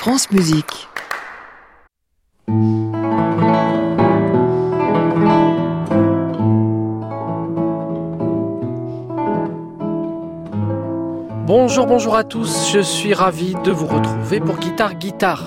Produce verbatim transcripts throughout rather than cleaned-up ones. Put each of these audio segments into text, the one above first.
France Musique. Bonjour, bonjour à tous, je suis ravi de vous retrouver pour Guitare Guitare.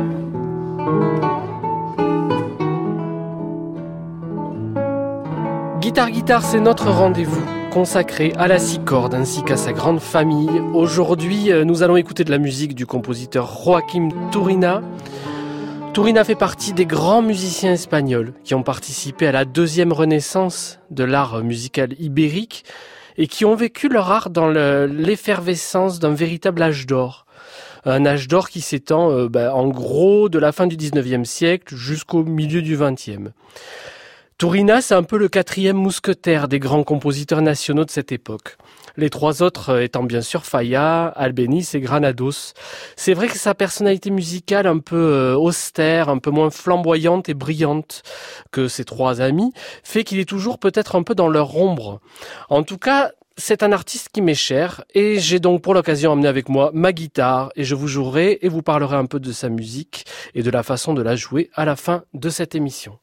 Guitare Guitare, c'est notre rendez-vous consacré à la six cordes ainsi qu'à sa grande famille. Aujourd'hui, nous allons écouter de la musique du compositeur Joaquim Turina. Turina fait partie des grands musiciens espagnols qui ont participé à la deuxième renaissance de l'art musical ibérique et qui ont vécu leur art dans le, l'effervescence d'un véritable âge d'or. Un âge d'or qui s'étend euh, ben, en gros de la fin du dix-neuvième siècle jusqu'au milieu du vingtième. Turina, c'est un peu le quatrième mousquetaire des grands compositeurs nationaux de cette époque. Les trois autres étant bien sûr Falla, Albéniz et Granados. C'est vrai que sa personnalité musicale un peu euh, austère, un peu moins flamboyante et brillante que ses trois amis, fait qu'il est toujours peut-être un peu dans leur ombre. En tout cas, c'est un artiste qui m'est cher et j'ai donc pour l'occasion emmené avec moi ma guitare et je vous jouerai et vous parlerai un peu de sa musique et de la façon de la jouer à la fin de cette émission.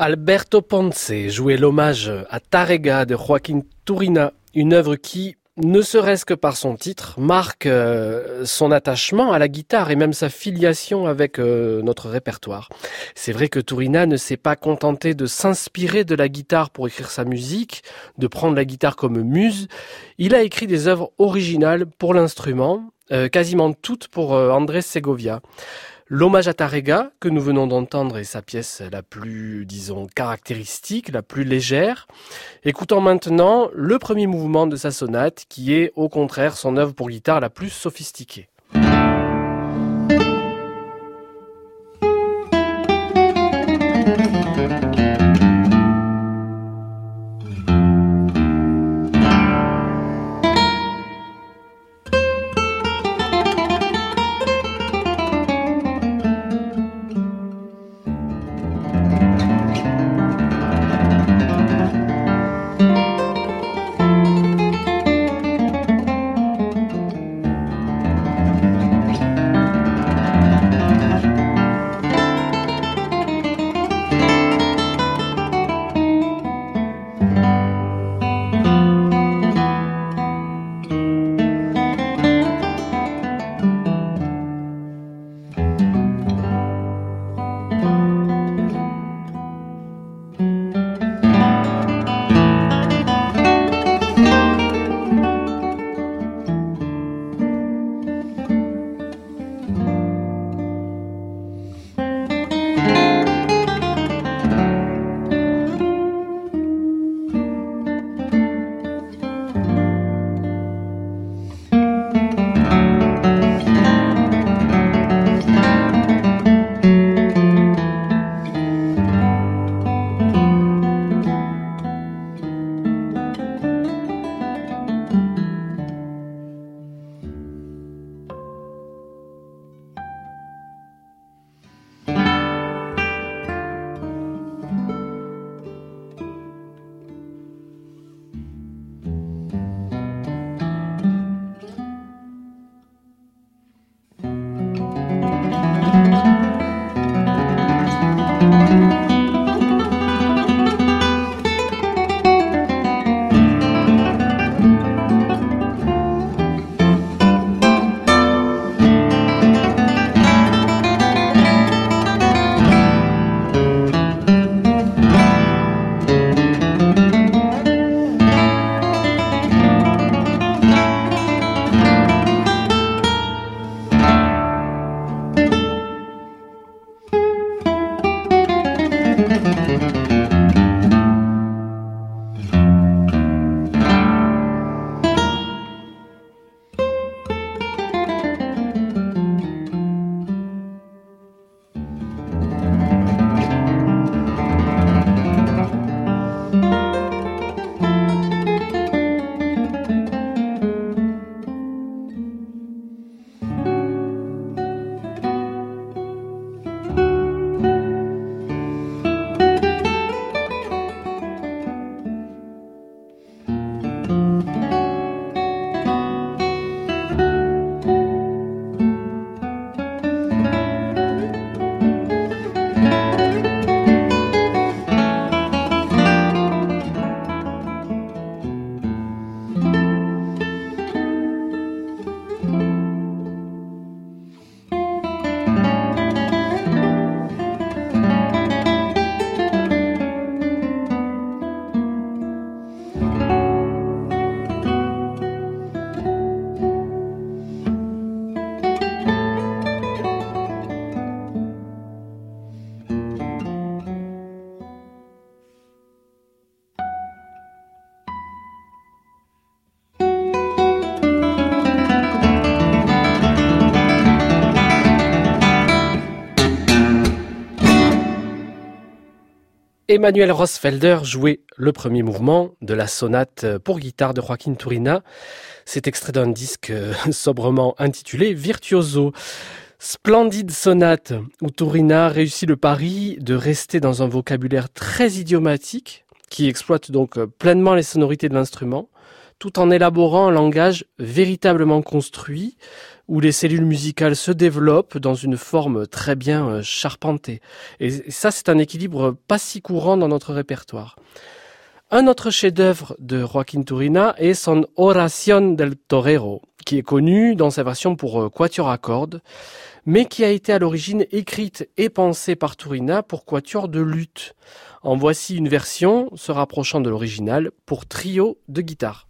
Alberto Ponce jouait l'hommage à Tárrega de Joaquín Turina, une œuvre qui, ne serait-ce que par son titre, marque euh, son attachement à la guitare et même sa filiation avec euh, notre répertoire. C'est vrai que Turina ne s'est pas contenté de s'inspirer de la guitare pour écrire sa musique, de prendre la guitare comme muse. Il a écrit des œuvres originales pour l'instrument, euh, quasiment toutes pour euh, Andrés Segovia. L'hommage à Tárrega, que nous venons d'entendre, est sa pièce la plus, disons, caractéristique, la plus légère. Écoutons maintenant le premier mouvement de sa sonate, qui est, au contraire, son œuvre pour guitare la plus sophistiquée. Emanuel Rosfelder jouait le premier mouvement de la sonate pour guitare de Joaquín Turina. C'est extrait d'un disque sobrement intitulé Virtuoso. Splendide sonate où Turina réussit le pari de rester dans un vocabulaire très idiomatique qui exploite donc pleinement les sonorités de l'instrument, tout en élaborant un langage véritablement construit, où les cellules musicales se développent dans une forme très bien charpentée. Et ça, c'est un équilibre pas si courant dans notre répertoire. Un autre chef-d'œuvre de Joaquín Turina est son Oración del Torero, qui est connu dans sa version pour quatuor à cordes, mais qui a été à l'origine écrite et pensée par Turina pour quatuor de luth. En voici une version se rapprochant de l'original pour trio de guitare.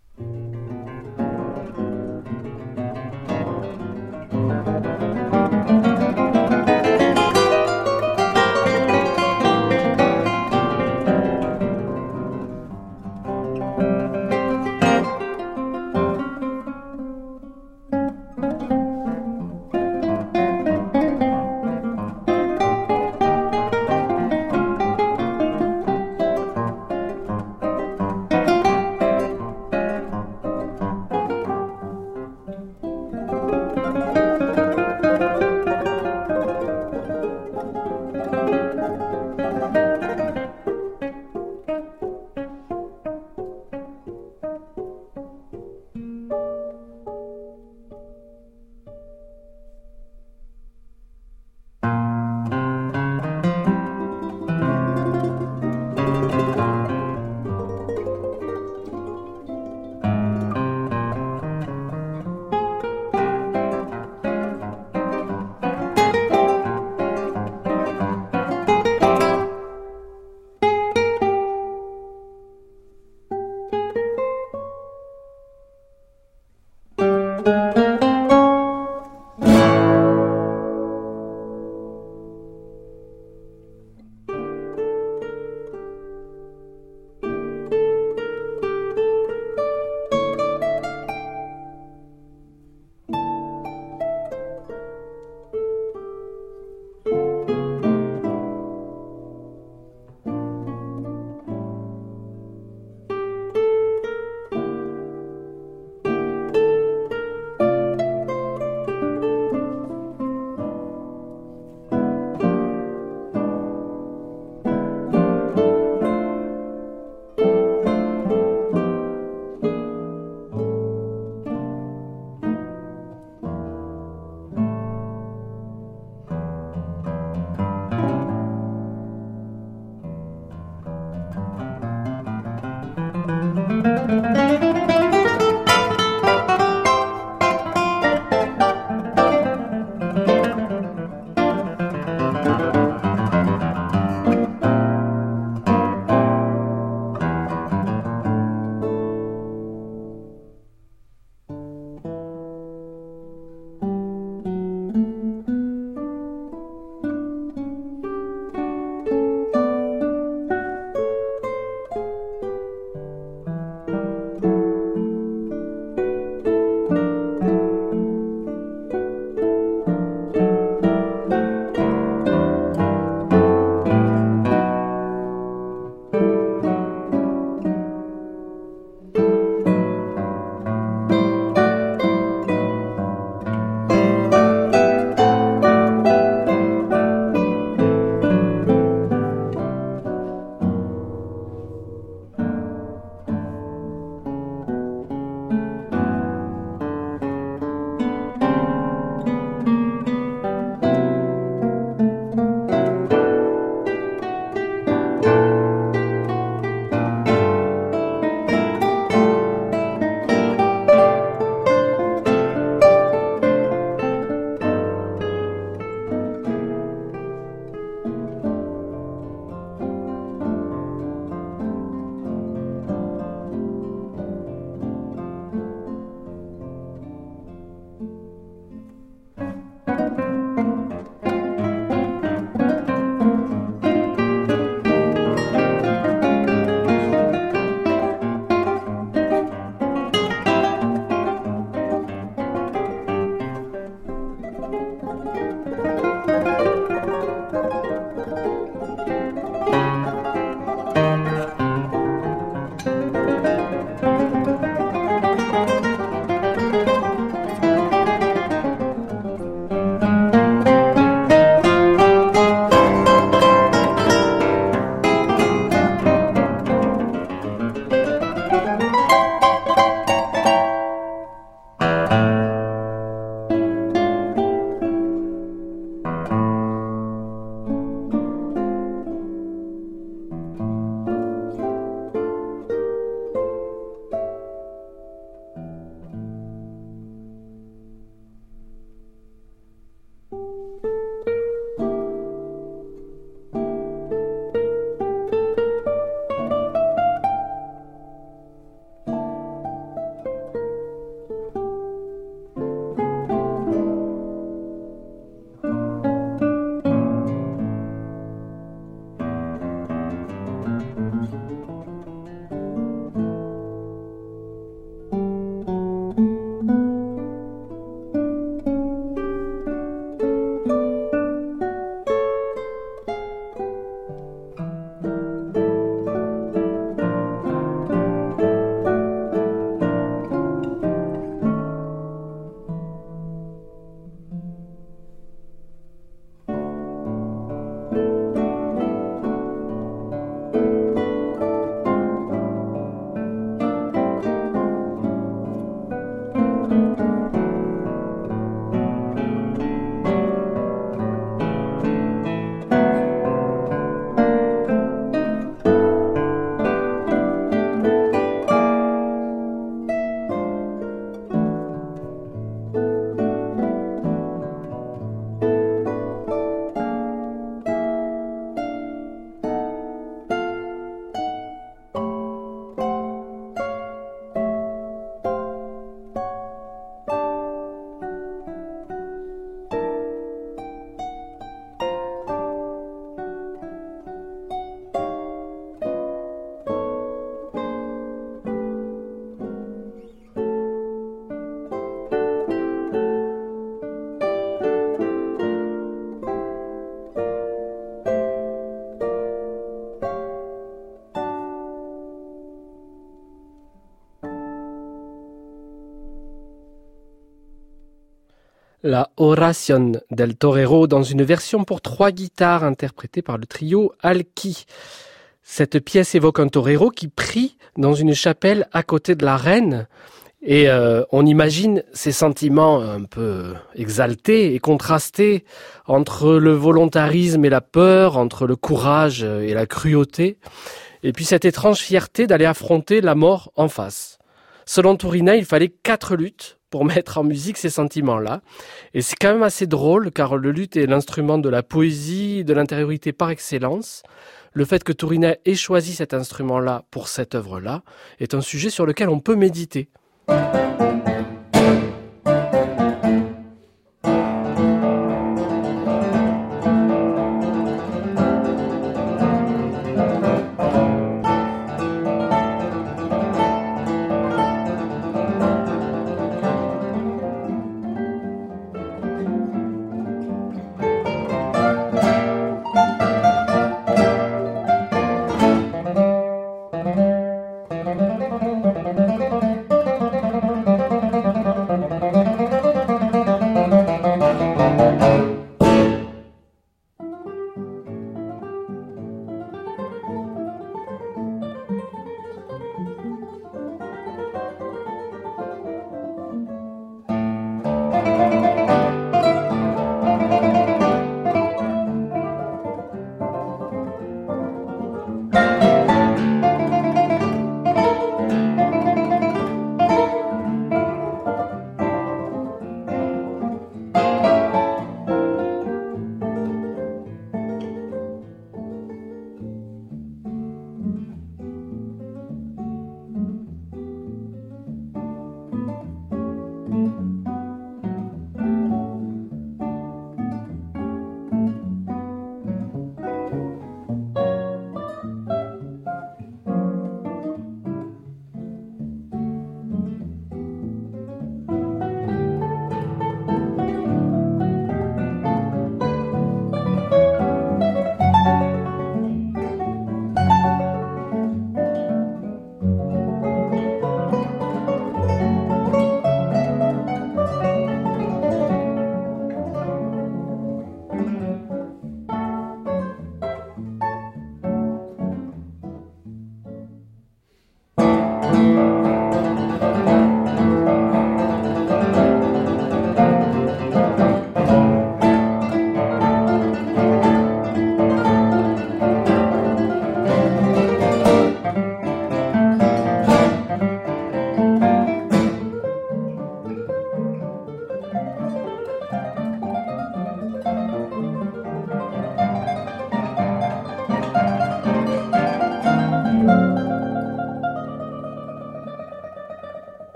La Oración del Torero dans une version pour trois guitares interprétée par le trio Alki. Cette pièce évoque un torero qui prie dans une chapelle à côté de la reine et euh, on imagine ces sentiments un peu exaltés et contrastés entre le volontarisme et la peur, entre le courage et la cruauté et puis cette étrange fierté d'aller affronter la mort en face. Selon Turina, il fallait quatre luttes pour mettre en musique ces sentiments-là. Et c'est quand même assez drôle, car le luth est l'instrument de la poésie, de l'intériorité par excellence. Le fait que Turina ait choisi cet instrument-là pour cette œuvre-là est un sujet sur lequel on peut méditer.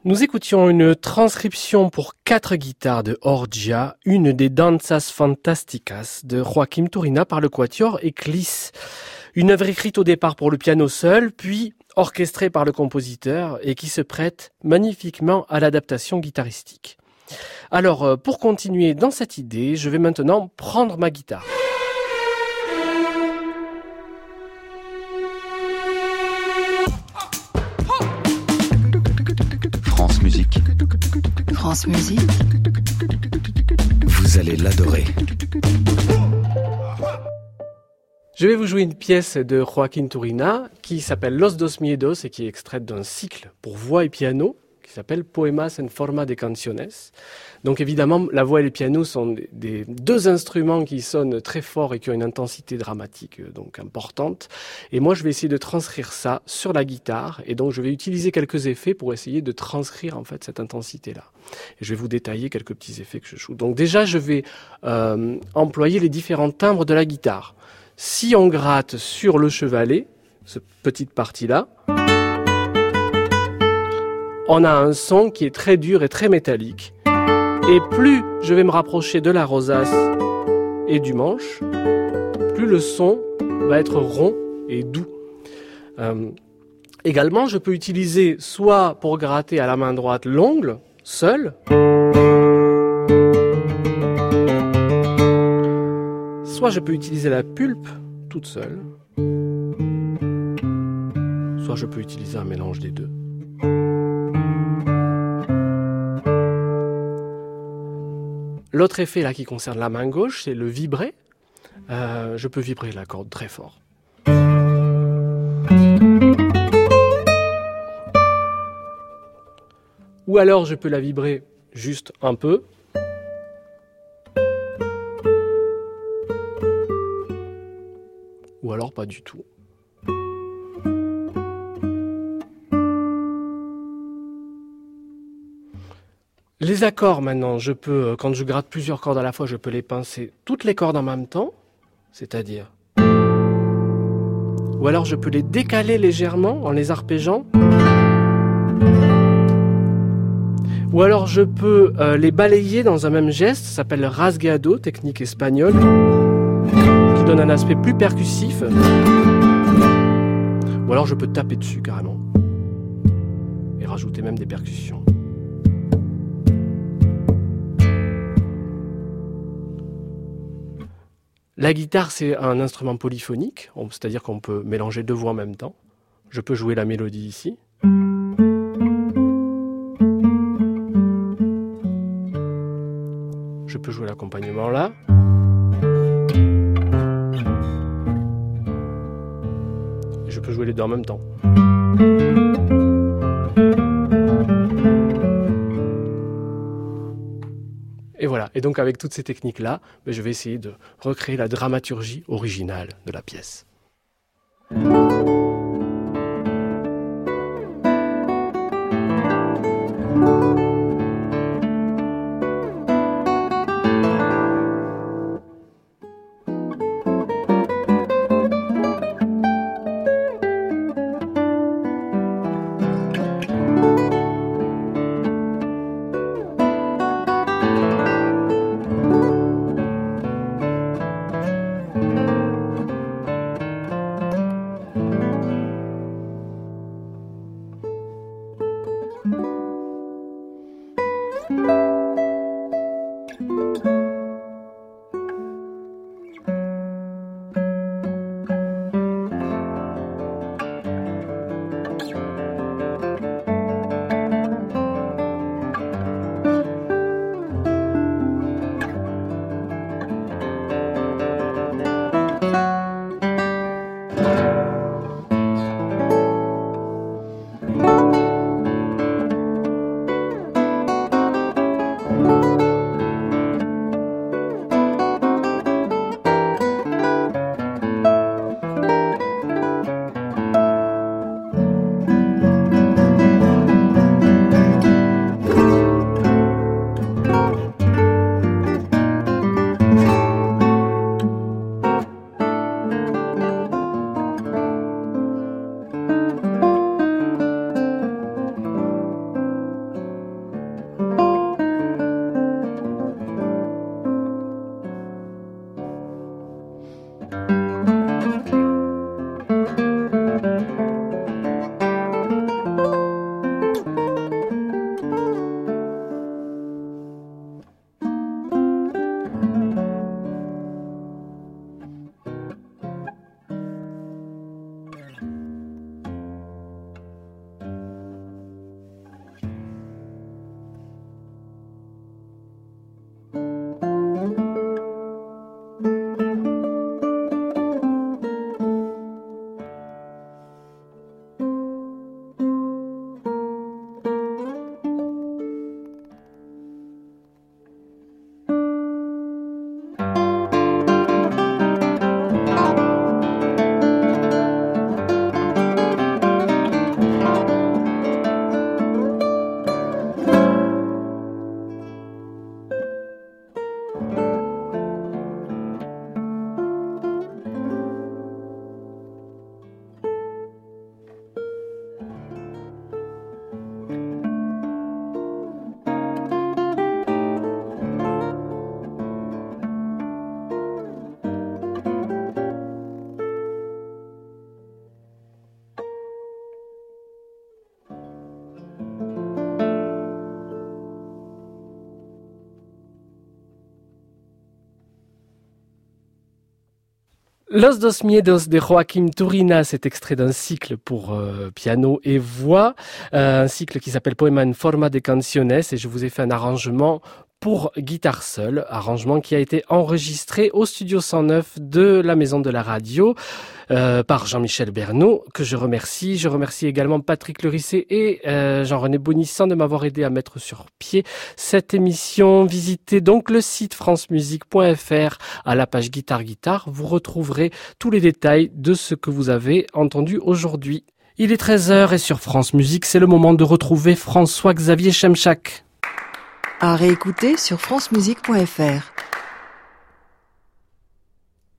Nous écoutions une transcription pour quatre guitares de Orgia, une des Danzas Fantasticas de Joaquim Turina par le quatuor Eclis. Une œuvre écrite au départ pour le piano seul, puis orchestrée par le compositeur et qui se prête magnifiquement à l'adaptation guitaristique. Alors, pour continuer dans cette idée, je vais maintenant prendre ma guitare. France Musique. France Musique. Vous allez l'adorer. Je vais vous jouer une pièce de Joaquim Turina qui s'appelle Los Dos Miedos et qui est extraite d'un cycle pour voix et piano qui s'appelle Poemas en forma de canciones. Donc évidemment, la voix et le piano sont des, des deux instruments qui sonnent très fort et qui ont une intensité dramatique donc importante. Et moi, je vais essayer de transcrire ça sur la guitare. Et donc, je vais utiliser quelques effets pour essayer de transcrire en fait cette intensité-là. Et je vais vous détailler quelques petits effets que je joue. Donc déjà, je vais euh, employer les différents timbres de la guitare. Si on gratte sur le chevalet, cette petite partie-là, on a un son qui est très dur et très métallique. Et plus je vais me rapprocher de la rosace et du manche, plus le son va être rond et doux. Euh, également, je peux utiliser soit pour gratter à la main droite l'ongle, seul, soit je peux utiliser la pulpe toute seule, soit je peux utiliser un mélange des deux. L'autre effet là qui concerne la main gauche, c'est le vibrer. Euh, je peux vibrer la corde très fort. Ou alors je peux la vibrer juste un peu. Ou alors pas du tout. Les accords maintenant, je peux, quand je gratte plusieurs cordes à la fois, je peux les pincer toutes les cordes en même temps, c'est-à-dire. Ou alors je peux les décaler légèrement en les arpégeant. Ou alors je peux euh, les balayer dans un même geste, ça s'appelle le rasgueado, technique espagnole, qui donne un aspect plus percussif. Ou alors je peux taper dessus carrément et rajouter même des percussions. La guitare, c'est un instrument polyphonique, c'est-à-dire qu'on peut mélanger deux voix en même temps. Je peux jouer la mélodie ici. Je peux jouer l'accompagnement là. Et je peux jouer les deux en même temps. Et voilà. Et donc avec toutes ces techniques-là, je vais essayer de recréer la dramaturgie originale de la pièce. Los dos miedos de Joaquim Turina, c'est extrait d'un cycle pour euh, piano et voix, euh, un cycle qui s'appelle Poema en forma de canciones, et je vous ai fait un arrangement pour guitare seule, arrangement qui a été enregistré au studio cent neuf de la Maison de la Radio euh, par Jean-Michel Bernot, que je remercie. Je remercie également Patrick Lerissé et euh, Jean-René Bonissan de m'avoir aidé à mettre sur pied cette émission. Visitez donc le site france musique point f r à la page Guitare Guitare. Vous retrouverez tous les détails de ce que vous avez entendu aujourd'hui. Il est treize heures et sur France Musique, c'est le moment de retrouver François-Xavier Chemchak. À réécouter sur france musique point f r.